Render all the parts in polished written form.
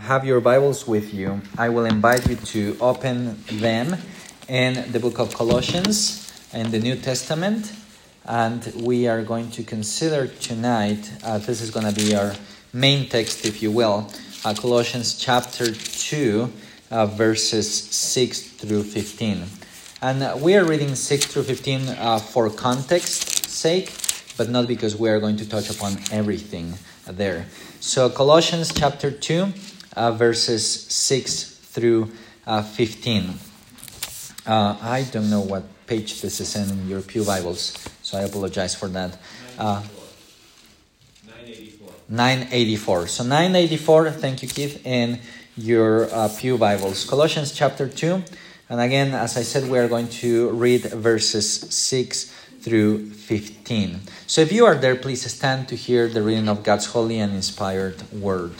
have your Bibles with you, I will invite you to open them in the book of Colossians in the New Testament. And we are going to consider tonight, this is going to be our main text, if you will, Colossians chapter 2, verses 6 through 15. And we are reading 6 through 15 for context's sake, but not because we are going to touch upon everything there. So Colossians chapter 2, verses 6 through 15. I don't know what page this is in your pew Bibles, so I apologize for that. 984. So 984, thank you, Keith, in your pew Bibles. Colossians chapter 2. And again, as I said, we are going to read verses 6 through 15. So if you are there, please stand to hear the reading of God's holy and inspired word.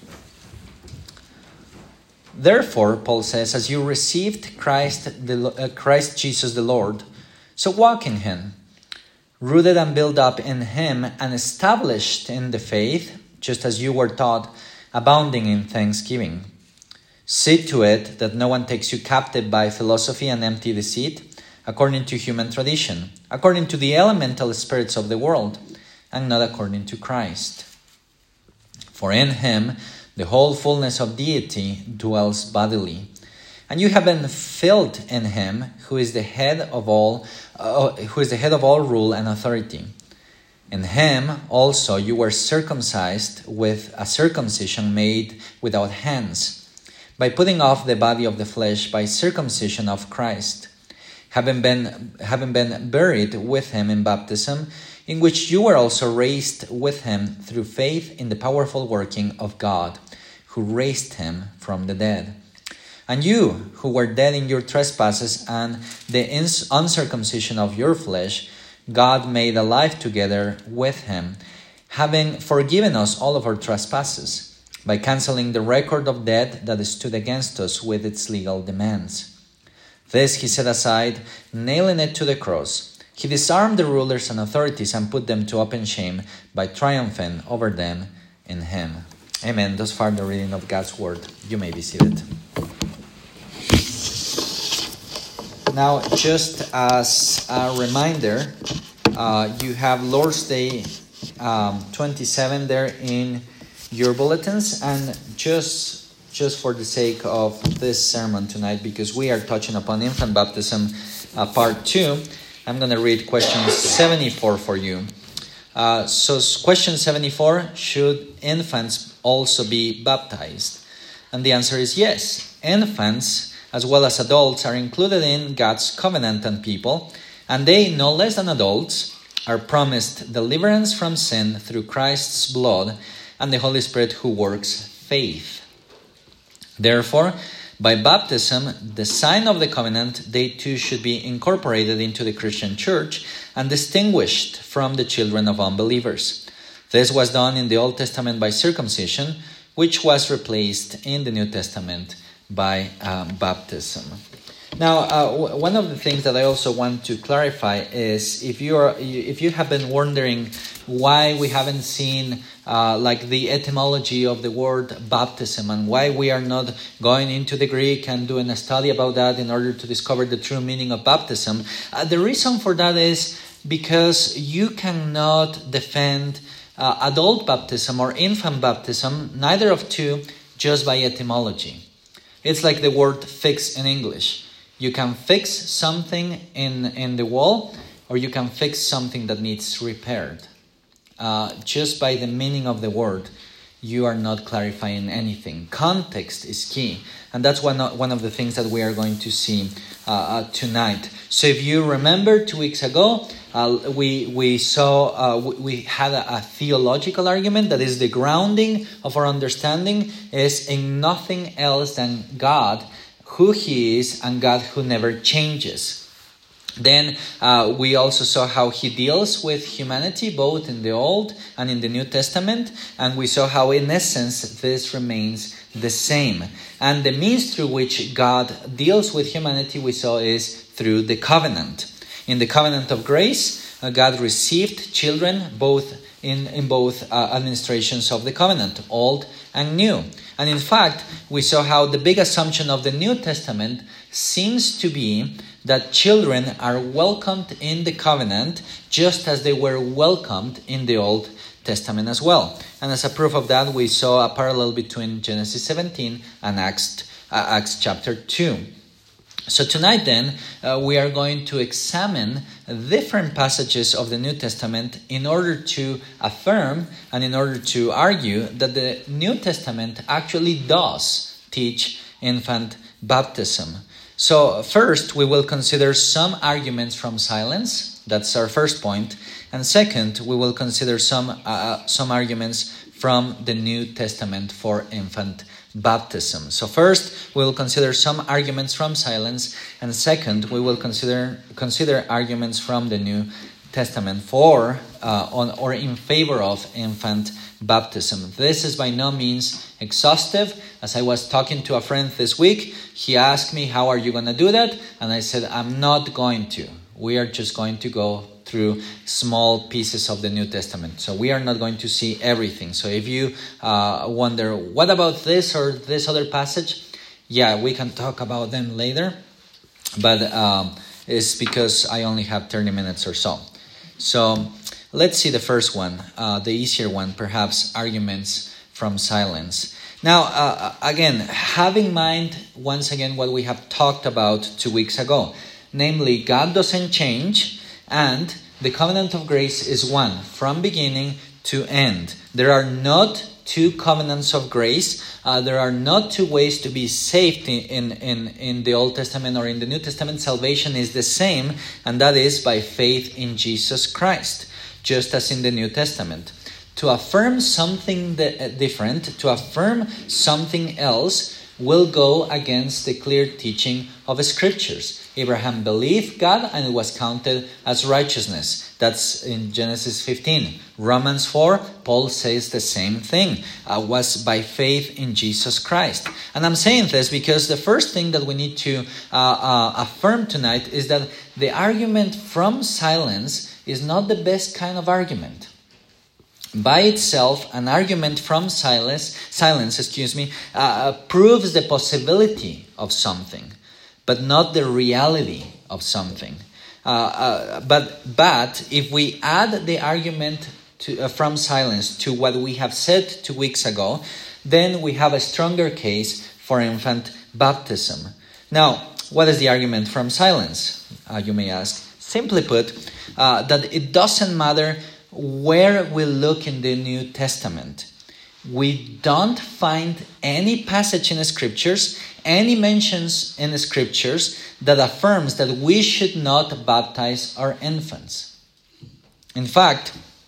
Therefore, Paul says, as you received Christ Jesus the Lord, so walk in him, rooted and built up in him and established in the faith, just as you were taught, abounding in thanksgiving. See to it that no one takes you captive by philosophy and empty deceit, according to human tradition, according to the elemental spirits of the world, and not according to Christ. For in him the whole fullness of deity dwells bodily, and you have been filled in him, who is the head of all rule and authority. In him also you were circumcised with a circumcision made without hands, by putting off the body of the flesh by circumcision of Christ, having been buried with him in baptism, in which you were also raised with him through faith in the powerful working of God, who raised him from the dead. And you, who were dead in your trespasses and the uncircumcision of your flesh, God made alive together with him, having forgiven us all of our trespasses, by canceling the record of debt that stood against us with its legal demands. This he set aside, nailing it to the cross. He disarmed the rulers and authorities and put them to open shame by triumphing over them in him. Amen. Thus far the reading of God's word. You may be seated. Now, just as a reminder, you have Lord's Day 27 there in your bulletins, and just for the sake of this sermon tonight, because we are touching upon infant baptism part 2, I'm going to read question 74 for you. So question 74, should infants also be baptized? And the answer is yes. Infants, as well as adults, are included in God's covenanted people, and they, no less than adults, are promised deliverance from sin through Christ's blood and the Holy Spirit who works faith. Therefore, by baptism, the sign of the covenant, they too should be incorporated into the Christian church and distinguished from the children of unbelievers. This was done in the Old Testament by circumcision, which was replaced in the New Testament by baptism. Now, one of the things that I also want to clarify is if you have been wondering why we haven't seen the etymology of the word baptism and why we are not going into the Greek and doing a study about that in order to discover the true meaning of baptism, the reason for that is because you cannot defend adult baptism or infant baptism, neither of two, just by etymology. It's like the word fix in English. You can fix something in the wall, or you can fix something that needs repaired. Just by the meaning of the word, you are not clarifying anything. Context is key, and that's one of the things that we are going to see tonight. So if you remember 2 weeks ago, we had a theological argument that is the grounding of our understanding is in nothing else than God, who he is, and God who never changes. Then we also saw how he deals with humanity, both in the Old and in the New Testament. And we saw how, in essence, this remains the same. And the means through which God deals with humanity, we saw, is through the covenant. In the covenant of grace, God received children both in both administrations of the covenant, old and new. And in fact, we saw how the big assumption of the New Testament seems to be that children are welcomed in the covenant just as they were welcomed in the Old Testament as well. And as a proof of that, we saw a parallel between Genesis 17 and Acts chapter 2. So tonight then, we are going to examine different passages of the New Testament in order to affirm and in order to argue that the New Testament actually does teach infant baptism. So first, we will consider some arguments from silence. That's our first point. And second, we will consider some arguments from the New Testament for infant baptism. So first, we will consider some arguments from silence, and second, we will consider arguments from the New Testament for on or in favor of infant baptism. This is by no means exhaustive. As I was talking to a friend this week, he asked me, "How are you going to do that?" And I said, "I'm not going to. We are just going to go through small pieces of the New Testament. So we are not going to see everything. So if you wonder, what about this or this other passage? Yeah, we can talk about them later. But it's because I only have 30 minutes or so. So let's see the first one, the easier one, perhaps arguments from silence. Now, again, have in mind once again what we have talked about 2 weeks ago. Namely, God doesn't change, and the covenant of grace is one from beginning to end. There are not two covenants of grace. There are not two ways to be saved in the Old Testament or in the New Testament. Salvation is the same, and that is by faith in Jesus Christ, just as in the New Testament. To affirm something different, to affirm something else, will go against the clear teaching of the Scriptures. Abraham believed God and it was counted as righteousness. That's in Genesis 15. Romans 4, Paul says the same thing. Was by faith in Jesus Christ. And I'm saying this because the first thing that we need to affirm tonight is that the argument from silence is not the best kind of argument. By itself, an argument from silence, proves the possibility of something, but not the reality of something. But if we add the argument from silence to what we have said 2 weeks ago, then we have a stronger case for infant baptism. Now, what is the argument from silence? You may ask. Simply put, that it doesn't matter where we look in the New Testament. We don't find any passage in the Scriptures, any mentions in the Scriptures that affirms that we should not baptize our infants. In fact,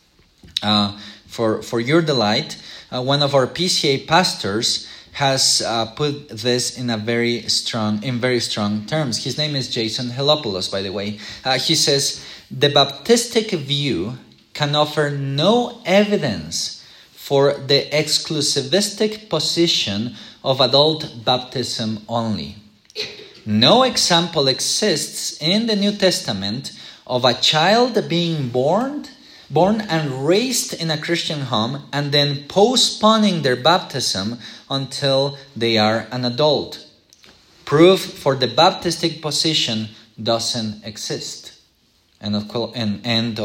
for your delight, one of our PCA pastors has put this in very strong terms. His name is Jason Helopoulos, by the way. He says, the Baptistic view can offer no evidence for the exclusivistic position of adult baptism only. No example exists in the New Testament of a child being born and raised in a Christian home and then postponing their baptism until they are an adult. Proof for the Baptistic position doesn't exist. End of quote. And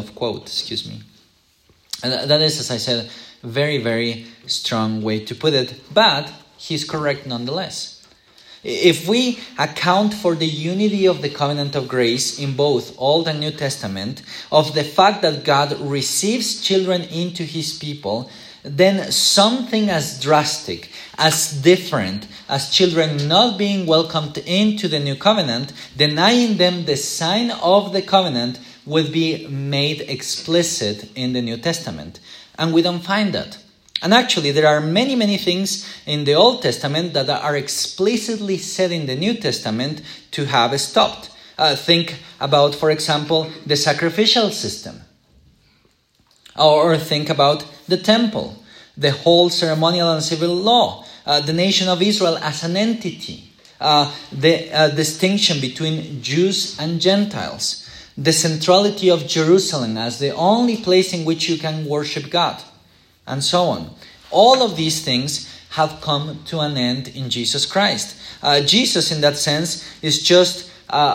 that is, as I said, very, very strong way to put it, but he's correct nonetheless. If we account for the unity of the covenant of grace in both Old and New Testament, of the fact that God receives children into his people, then something as drastic, as different as children not being welcomed into the new covenant, denying them the sign of the covenant, would be made explicit in the New Testament. And we don't find that. And actually, there are many, many things in the Old Testament that are explicitly said in the New Testament to have stopped. Think about, for example, the sacrificial system. Or think about the temple, the whole ceremonial and civil law, the nation of Israel as an entity, the distinction between Jews and Gentiles, the centrality of Jerusalem as the only place in which you can worship God, and so on. All of these things have come to an end in Jesus Christ. Jesus, in that sense, is just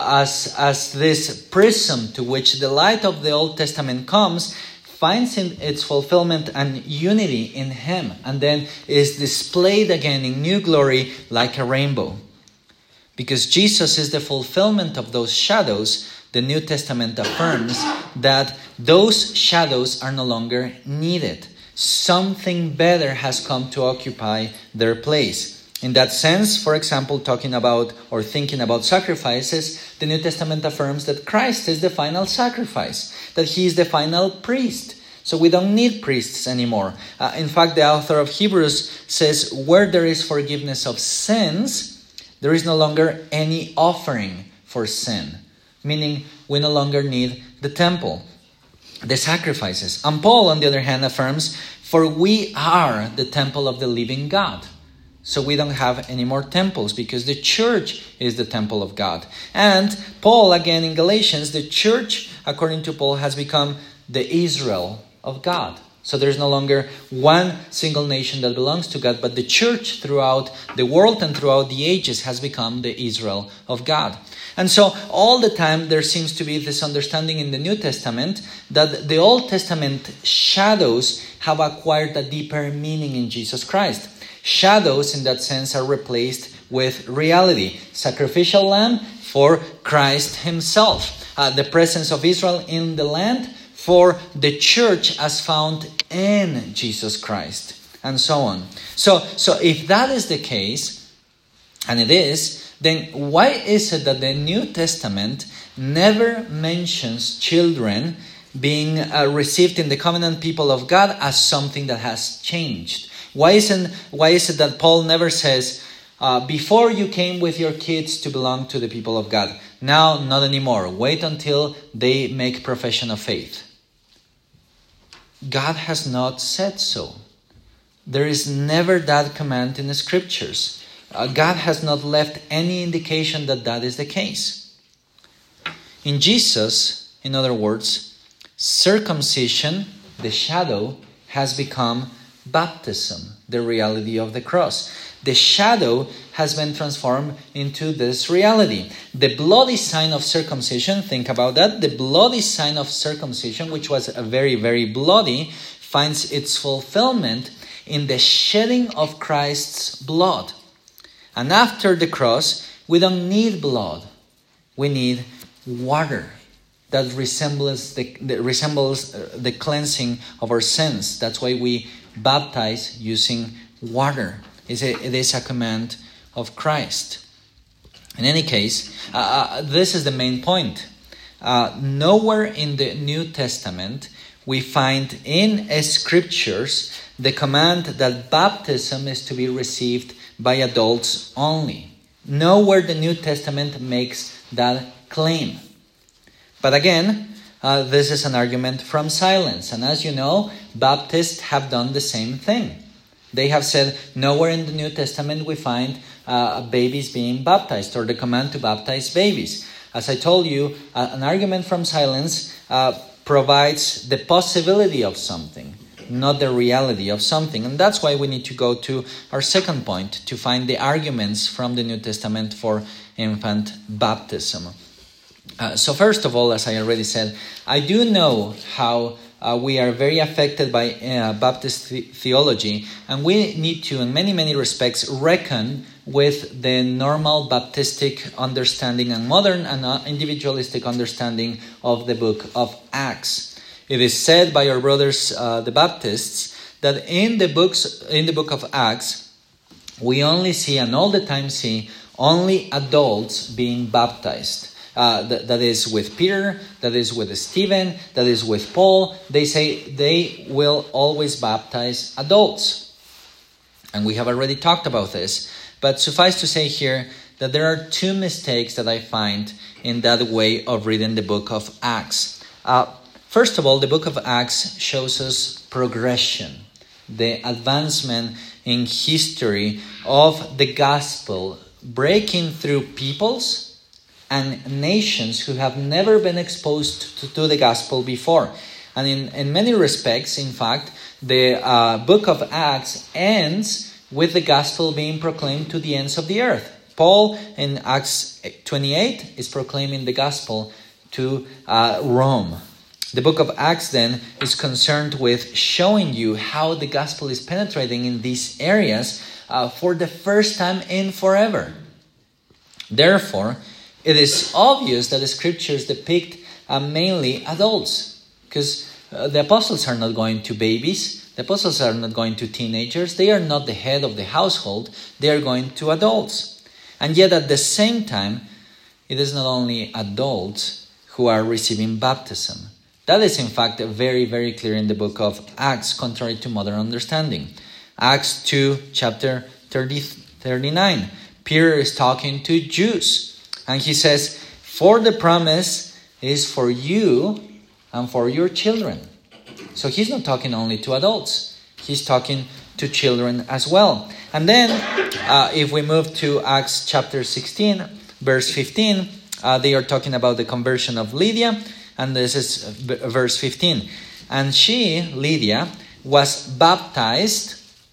as this prism to which the light of the Old Testament comes, finds in its fulfillment and unity in Him, and then is displayed again in new glory like a rainbow. Because Jesus is the fulfillment of those shadows, the New Testament affirms that those shadows are no longer needed. Something better has come to occupy their place. In that sense, for example, talking about or thinking about sacrifices, the New Testament affirms that Christ is the final sacrifice, that He is the final priest. So we don't need priests anymore. In fact, the author of Hebrews says, where there is forgiveness of sins, there is no longer any offering for sin. Meaning, we no longer need the temple, the sacrifices. And Paul, on the other hand, affirms, for we are the temple of the living God. So we don't have any more temples because the church is the temple of God. And Paul, again in Galatians, the church, according to Paul, has become the Israel of God. So there's no longer one single nation that belongs to God, but the church throughout the world and throughout the ages has become the Israel of God. And so all the time there seems to be this understanding in the New Testament that the Old Testament shadows have acquired a deeper meaning in Jesus Christ. Shadows, in that sense, are replaced with reality. Sacrificial lamb for Christ Himself. The presence of Israel in the land for the church as found in Jesus Christ. And so on. So if that is the case, and it is, then why is it that the New Testament never mentions children being received in the covenant people of God as something that has changed? Why is it that Paul never says, before you came with your kids to belong to the people of God, now not anymore, wait until they make profession of faith? God has not said so. There is never that command in the scriptures. God has not left any indication that that is the case. In Jesus, in other words, circumcision, the shadow, has become baptism, the reality of the cross. The shadow has been transformed into this reality. The bloody sign of circumcision, think about that, the bloody sign of circumcision, which was a very, very bloody, finds its fulfillment in the shedding of Christ's blood. And after the cross, we don't need blood. We need water that resembles the cleansing of our sins. That's why we baptize using water. It is a command of Christ. In any case, this is the main point. Nowhere in the New Testament we find in scriptures the command that baptism is to be received by adults only. Nowhere the New Testament makes that claim. But again, this is an argument from silence. And as you know, Baptists have done the same thing. They have said, nowhere in the New Testament we find babies being baptized or the command to baptize babies. As I told you, an argument from silence provides the possibility of something, not the reality of something. And that's why we need to go to our second point to find the arguments from the New Testament for infant baptism. So first of all, as I already said, I do know how we are very affected by Baptist theology, and we need to, in many, many respects, reckon with the normal Baptistic understanding and modern and individualistic understanding of the book of Acts. It is said by our brothers, the Baptists, that in the book of Acts, we only see and all the time see only adults being baptized. That is with Peter, that is with Stephen, that is with Paul. They say they will always baptize adults. And we have already talked about this. But suffice to say here that there are two mistakes that I find in that way of reading the book of Acts. First of all, the book of Acts shows us progression, the advancement in history of the gospel, breaking through peoples and nations who have never been exposed to the gospel before. And in many respects, in fact, the book of Acts ends with the gospel being proclaimed to the ends of the earth. Paul in Acts 28 is proclaiming the gospel to Rome. The book of Acts then is concerned with showing you how the gospel is penetrating in these areas for the first time in forever. Therefore, it is obvious that the scriptures depict mainly adults, because the apostles are not going to babies. The apostles are not going to teenagers. They are not the head of the household. They are going to adults. And yet at the same time, it is not only adults who are receiving baptism. That is in fact very, very clear in the book of Acts, contrary to modern understanding. Acts 2, chapter 39. Peter is talking to Jews. And he says, "For the promise is for you and for your children." So he's not talking only to adults. He's talking to children as well. And then if we move to Acts chapter 16, verse 15, they are talking about the conversion of Lydia. And this is verse 15. "And she, Lydia, was baptized,"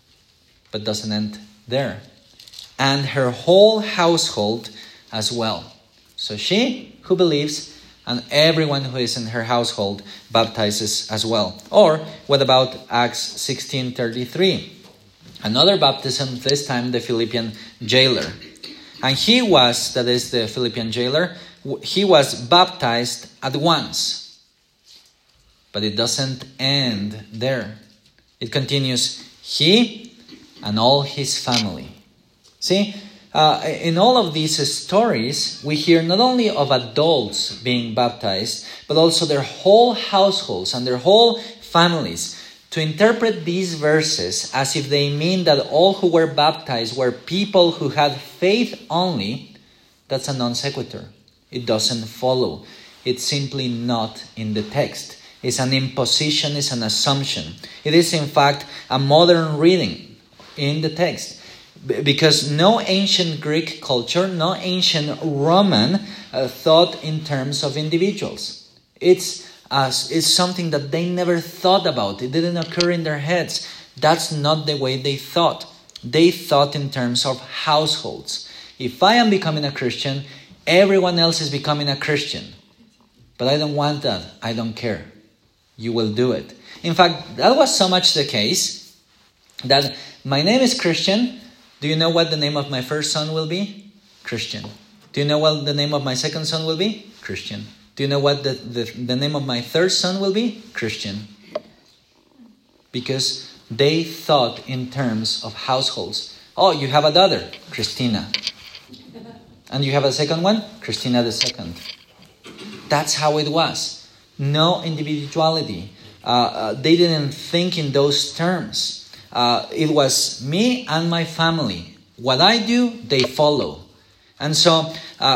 but doesn't end there, "and her whole household as well." So she who believes and everyone who is in her household baptizes as well. Or what about Acts 16:33? Another baptism, this time the Philippian jailer. And he was, that is the Philippian jailer, he was baptized at once. But it doesn't end there. It continues, he and all his family. See, in all of these stories, we hear not only of adults being baptized, but also their whole households and their whole families. To interpret these verses as if they mean that all who were baptized were people who had faith only, that's a non sequitur. It doesn't follow. It's simply not in the text. It's an imposition, it's an assumption. It is in fact a modern reading in the text. Because no ancient Greek culture, no ancient Roman thought in terms of individuals. It's something that they never thought about. It didn't occur in their heads. That's not the way they thought. They thought in terms of households. If I am becoming a Christian, everyone else is becoming a Christian. But I don't want that. I don't care. You will do it. In fact, that was so much the case that my name is Christian. Do you know what the name of my first son will be? Christian. Do you know what the name of my second son will be? Christian. Do you know what the name of my third son will be? Christian. Because they thought in terms of households. Oh, you have a daughter, Christina. And you have a second one, Christina the second. That's how it was. No individuality. They didn't think in those terms. It was me and my family. What I do, they follow. And so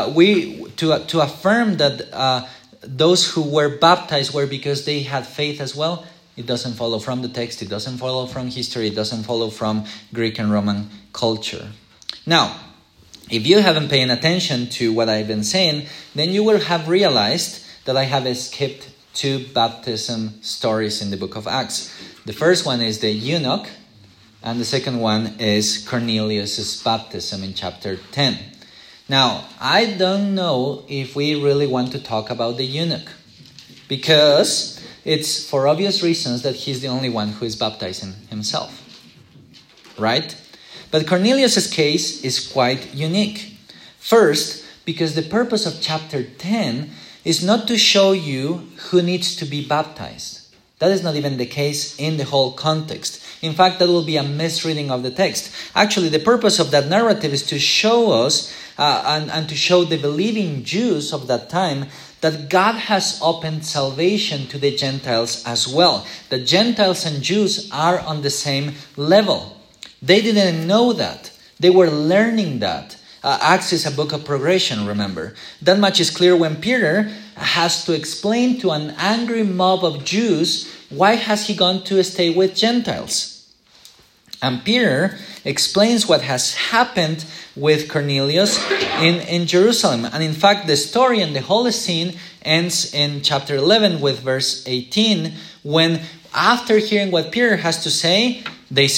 to affirm that those who were baptized were because they had faith as well, it doesn't follow from the text, it doesn't follow from history, it doesn't follow from Greek and Roman culture. Now, if you haven't paid attention to what I've been saying, then you will have realized that I have skipped 2 baptism stories in the book of Acts. The first one is the eunuch, and the second one is Cornelius' baptism in chapter 10. Now, I don't know if we really want to talk about the eunuch, because it's for obvious reasons that he's the only one who is baptizing himself. Right? But Cornelius' case is quite unique. First, because the purpose of chapter 10 is not to show you who needs to be baptized. That is not even the case in the whole context. In fact, that will be a misreading of the text. Actually, the purpose of that narrative is to show us and to show the believing Jews of that time that God has opened salvation to the Gentiles as well. The Gentiles and Jews are on the same level. They didn't know that. They were learning that. Acts is a book of progression, remember. That much is clear when Peter has to explain to an angry mob of Jews why has he gone to stay with Gentiles. And Peter explains what has happened with Cornelius in Jerusalem. And in fact, the story and the whole scene ends in chapter 11 with verse 18, when after hearing what Peter has to say, they say,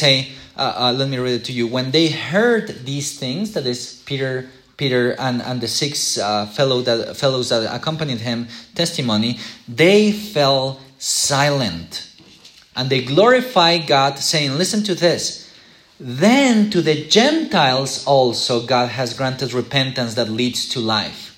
let me read it to you. When they heard these things, that is Peter and the six fellows that accompanied him, testimony, they fell silent. And they glorified God, saying, listen to this. Then to the Gentiles also God has granted repentance that leads to life.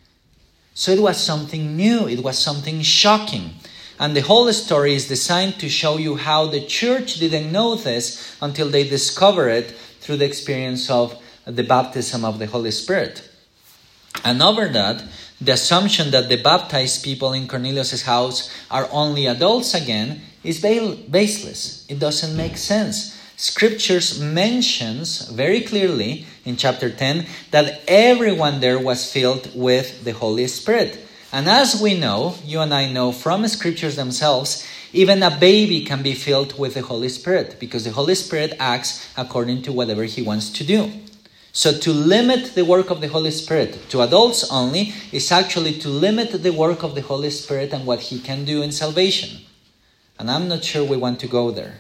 So it was something new. It was something shocking. And the whole story is designed to show you how the church didn't know this until they discover it through the experience of the baptism of the Holy Spirit. And over that, the assumption that the baptized people in Cornelius' house are only adults again is baseless. It doesn't make sense. Scriptures mentions very clearly in chapter 10 that everyone there was filled with the Holy Spirit. And as we know, you and I know from Scriptures themselves, even a baby can be filled with the Holy Spirit because the Holy Spirit acts according to whatever He wants to do. So to limit the work of the Holy Spirit to adults only is actually to limit the work of the Holy Spirit and what He can do in salvation. And I'm not sure we want to go there.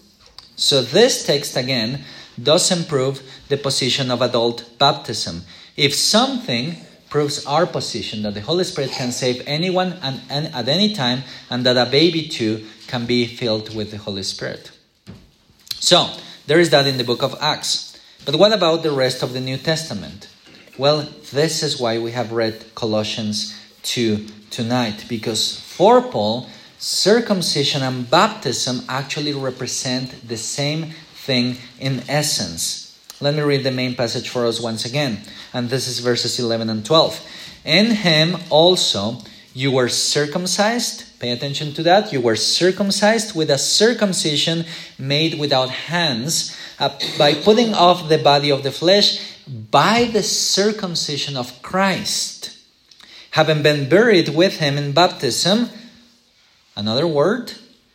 So this text again doesn't prove the position of adult baptism. If something proves our position that the Holy Spirit can save anyone and at any time, and that a baby too can be filled with the Holy Spirit. So there is that in the book of Acts. But what about the rest of the New Testament? Well, this is why we have read Colossians 2 tonight, because for Paul, circumcision and baptism actually represent the same thing in essence. Let me read the main passage for us once again. And this is verses 11 and 12. In Him also you were circumcised. Pay attention to that. You were circumcised with a circumcision made without hands, by putting off the body of the flesh by the circumcision of Christ, having been buried with Him in baptism. Another word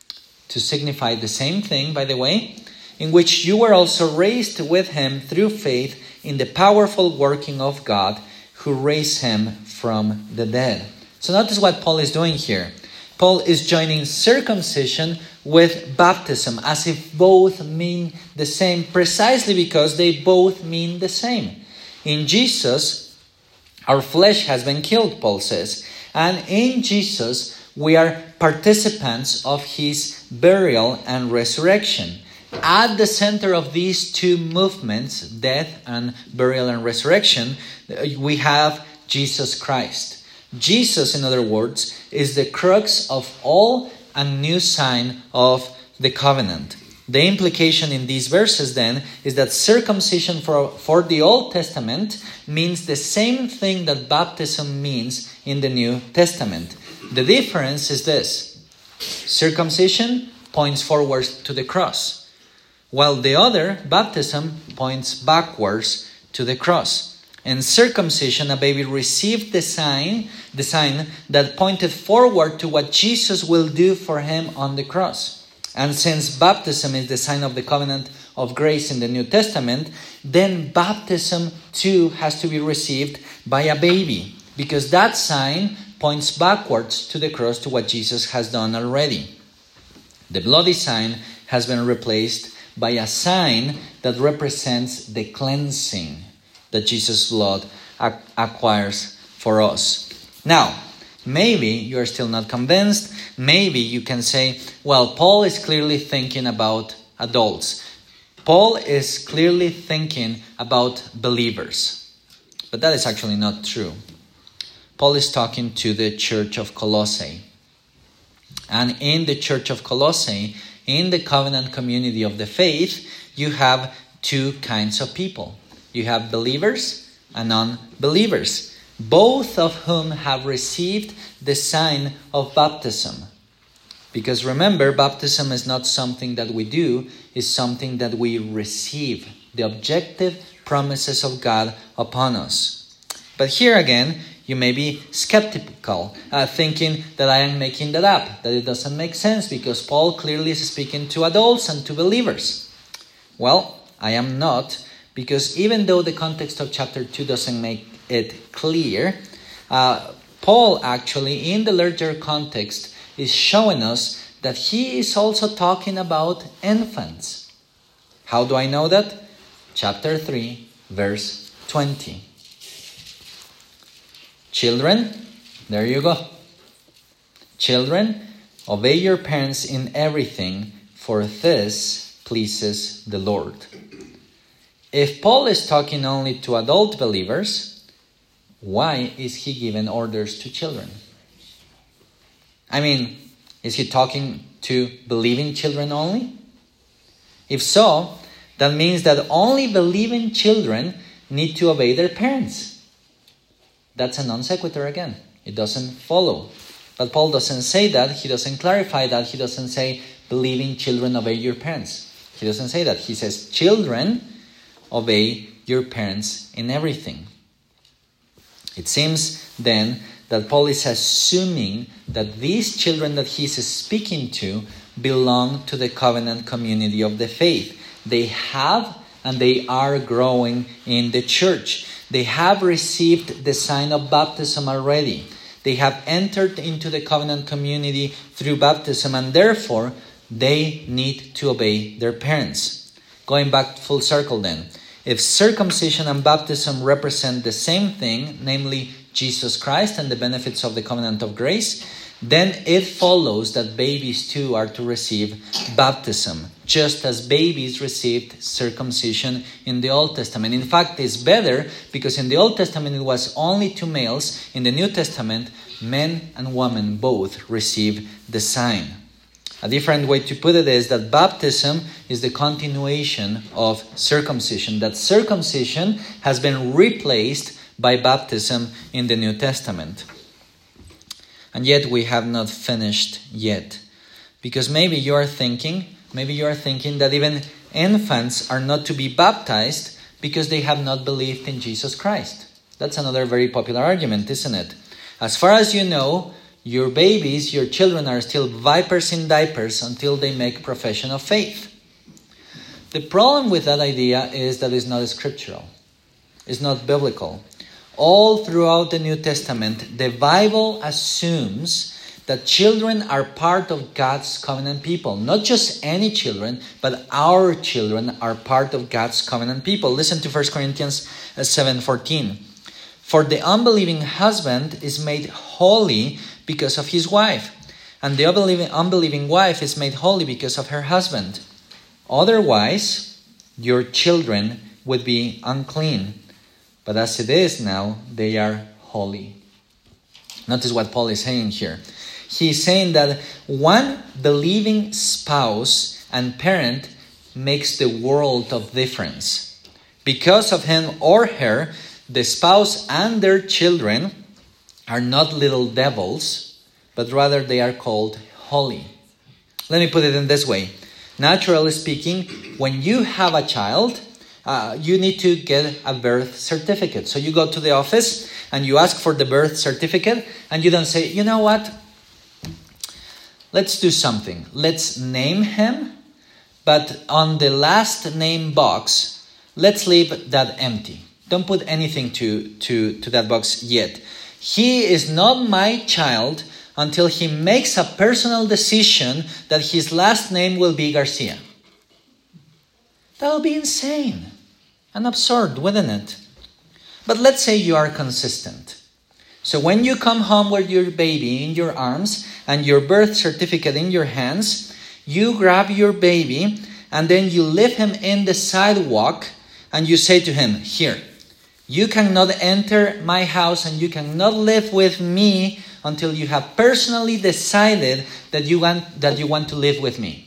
to signify the same thing, by the way, in which you were also raised with Him through faith in the powerful working of God who raised Him from the dead. So notice what Paul is doing here. Paul is joining circumcision with baptism as if both mean the same, precisely because they both mean the same. In Jesus, our flesh has been killed, Paul says. And in Jesus, we are participants of His burial and resurrection. At the center of these two movements, death and burial and resurrection, we have Jesus Christ. Jesus, in other words, is the crux of all and new sign of the covenant. The implication in these verses then is that circumcision for the Old Testament means the same thing that baptism means in the New Testament. The difference is this. Circumcision points forward to the cross, while the other, baptism, points backwards to the cross. In circumcision, a baby received the sign that pointed forward to what Jesus will do for him on the cross. And since baptism is the sign of the covenant of grace in the New Testament, then baptism too has to be received by a baby, because that sign points backwards to the cross, to what Jesus has done already. The bloody sign has been replaced by a sign that represents the cleansing that Jesus' blood acquires for us. Now, maybe you're still not convinced. Maybe you can say, well, Paul is clearly thinking about adults. Paul is clearly thinking about believers. But that is actually not true. Paul is talking to the church of Colossae. And in the church of Colossae, in the covenant community of the faith, you have two kinds of people. You have believers and non-believers, both of whom have received the sign of baptism. Because remember, baptism is not something that we do, it's something that we receive. The objective promises of God upon us. But here again, you may be skeptical, thinking that I am making that up, that it doesn't make sense because Paul clearly is speaking to adults and to believers. Well, I am not, because even though the context of chapter 2 doesn't make it clear, Paul actually, in the larger context, is showing us that he is also talking about infants. How do I know that? Chapter 3, verse 20. Children, there you go. Children, obey your parents in everything, for this pleases the Lord. If Paul is talking only to adult believers, why is he giving orders to children? I mean, is he talking to believing children only? If so, that means that only believing children need to obey their parents. That's a non sequitur again. It doesn't follow. But Paul doesn't say that. He doesn't clarify that. He doesn't say, believing children, obey your parents. He doesn't say that. He says, children, obey your parents in everything. It seems then that Paul is assuming that these children that he's speaking to belong to the covenant community of the faith. They have and they are growing in the church. They have received the sign of baptism already. They have entered into the covenant community through baptism, and therefore they need to obey their parents. Going back full circle then, if circumcision and baptism represent the same thing, namely Jesus Christ and the benefits of the covenant of grace, then it follows that babies too are to receive baptism, just as babies received circumcision in the Old Testament. In fact, it's better because in the Old Testament it was only to males. In the New Testament, men and women both receive the sign. A different way to put it is that baptism is the continuation of circumcision. That circumcision has been replaced by baptism in the New Testament. And yet we have not finished yet. Because maybe you are thinking that even infants are not to be baptized because they have not believed in Jesus Christ. That's another very popular argument, isn't it? As far as you know, your babies, your children are still vipers in diapers until they make profession of faith. The problem with that idea is that it's not scriptural. It's not biblical. All throughout the New Testament, the Bible assumes that children are part of God's covenant people. Not just any children, but our children are part of God's covenant people. Listen to 1 Corinthians 7:14. For the unbelieving husband is made holy because of his wife, and the unbelieving wife is made holy because of her husband. Otherwise, your children would be unclean. But as it is now, they are holy. Notice what Paul is saying here. He's saying that one believing spouse and parent makes the world of difference. Because of him or her, the spouse and their children are not little devils, but rather they are called holy. Let me put it in this way. Naturally speaking, when you have a child, you need to get a birth certificate. So you go to the office and you ask for the birth certificate, and you don't say, you know what? Let's do something. Let's name him, but on the last name box, let's leave that empty. Don't put anything to that box yet. He is not my child until he makes a personal decision that his last name will be Garcia. That would be insane and absurd, wouldn't it? But let's say you are consistent. So when you come home with your baby in your arms and your birth certificate in your hands, you grab your baby and then you leave him in the sidewalk and you say to him, here, you cannot enter my house and you cannot live with me until you have personally decided that you want to live with me.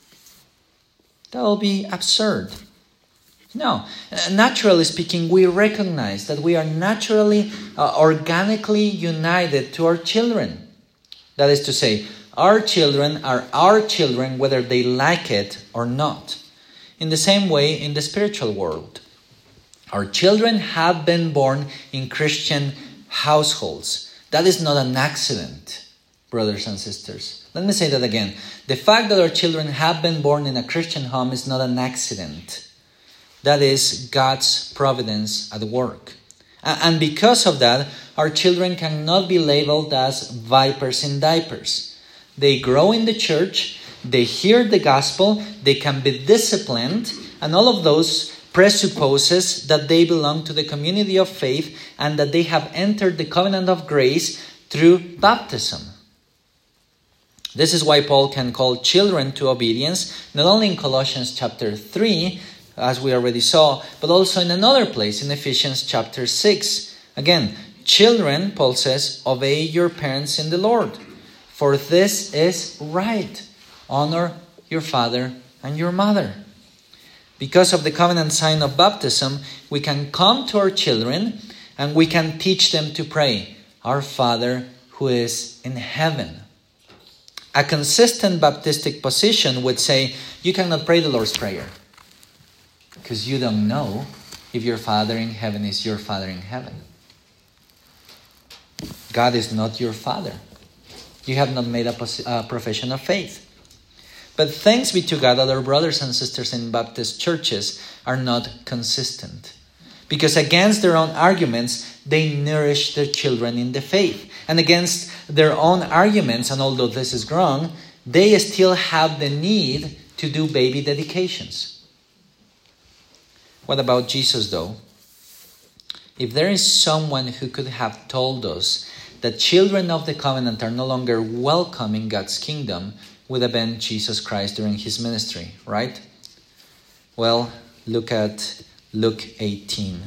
That will be absurd. No. Naturally speaking, we recognize that we are naturally, organically united to our children. That is to say, our children are our children whether they like it or not. In the same way, in the spiritual world, our children have been born in Christian households. That is not an accident, brothers and sisters. Let me say that again. The fact that our children have been born in a Christian home is not an accident. That is God's providence at work. And because of that, our children cannot be labeled as vipers in diapers. They grow in the church, they hear the gospel, they can be disciplined, And all of those presupposes that they belong to the community of faith and that they have entered the covenant of grace through baptism. This is why Paul can call children to obedience, not only in Colossians chapter 3, as we already saw, but also in another place in Ephesians chapter 6. Again, children, Paul says, obey your parents in the Lord, for this is right. Honor your father and your mother. Because of the covenant sign of baptism, we can come to our children and we can teach them to pray, Our Father who is in heaven. A consistent Baptistic position would say, you cannot pray the Lord's Prayer because you don't know if your Father in heaven is your Father in heaven. God is not your Father. You have not made a profession of faith. But thanks be to God that our brothers and sisters in Baptist churches are not consistent. Because against their own arguments, they nourish their children in the faith. And against their own arguments, and although this is wrong, they still have the need to do baby dedications. What about Jesus, though? If there is someone who could have told us that children of the covenant are no longer welcome in God's kingdom, would have been Jesus Christ during his ministry, right? Well, look at Luke 18.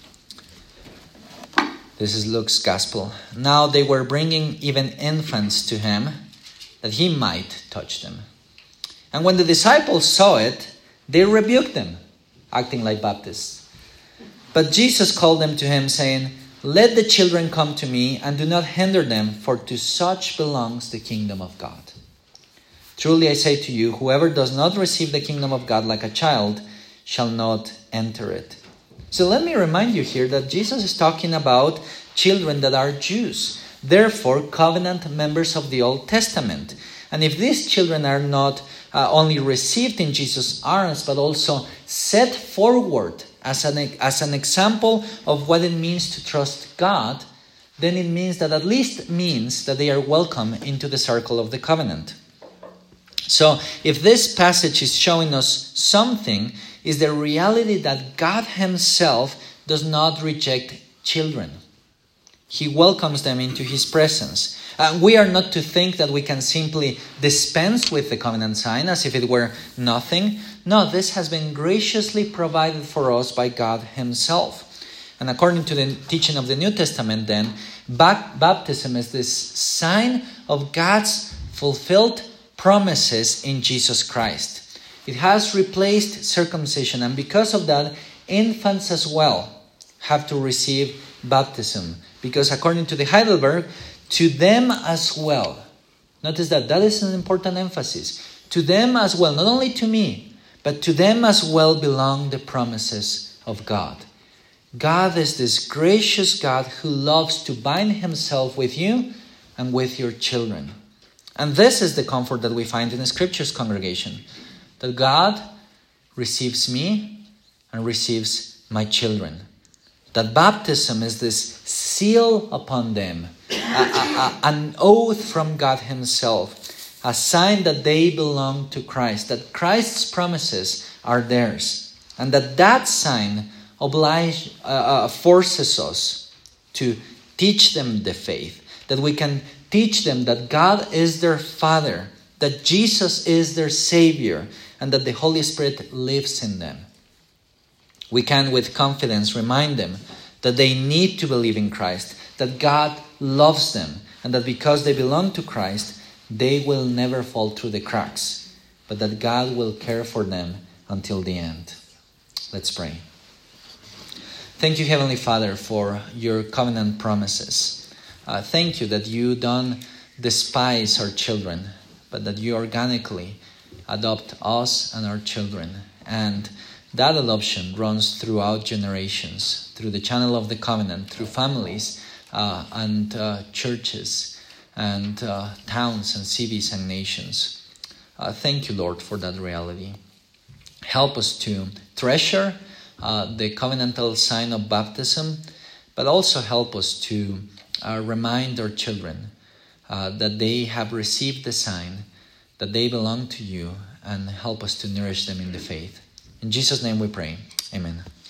This is Luke's gospel. Now they were bringing even infants to him, that he might touch them. And when the disciples saw it, they rebuked them, acting like Baptists. But Jesus called them to him, saying, Let the children come to me, and do not hinder them, for to such belongs the kingdom of God. Truly I say to you, whoever does not receive the kingdom of God like a child shall not enter it. So let me remind you here that Jesus is talking about children that are Jews, therefore covenant members of the Old Testament. And if these children are not only received in Jesus' arms, but also set forward as an example of what it means to trust God, then it means that at least means that they are welcome into the circle of the covenant. So if this passage is showing us something, is the reality that God himself does not reject children. He welcomes them into his presence. We are not to think that we can simply dispense with the covenant sign as if it were nothing. No, this has been graciously provided for us by God himself. And according to the teaching of the New Testament then, baptism is this sign of God's fulfilled promises in Jesus Christ. It has replaced circumcision, and because of that, infants as well have to receive baptism. Because according to the Heidelberg, to them as well. Notice that is an important emphasis. To them as well, not only to me, but to them as well belong the promises of God. God is this gracious God who loves to bind himself with you and with your children. And this is the comfort that we find in the Scriptures congregation. That God receives me and receives my children. That baptism is this seal upon them, an oath from God himself, a sign that they belong to Christ, that Christ's promises are theirs, and that sign forces us to teach them the faith, that we can teach them that God is their Father, that Jesus is their Savior, and that the Holy Spirit lives in them. We can with confidence remind them that they need to believe in Christ, that God loves them, and that because they belong to Christ, they will never fall through the cracks, but that God will care for them until the end. Let's pray. Thank you, Heavenly Father, for your covenant promises. Thank you that you don't despise our children, but that you organically adopt us and our children. And that adoption runs throughout generations, through the channel of the covenant, through families and churches and towns and cities and nations. Thank you, Lord, for that reality. Help us to treasure the covenantal sign of baptism, but also help us to remind our children that they have received the sign, that they belong to you, and help us to nourish them in the faith. In Jesus' name we pray. Amen.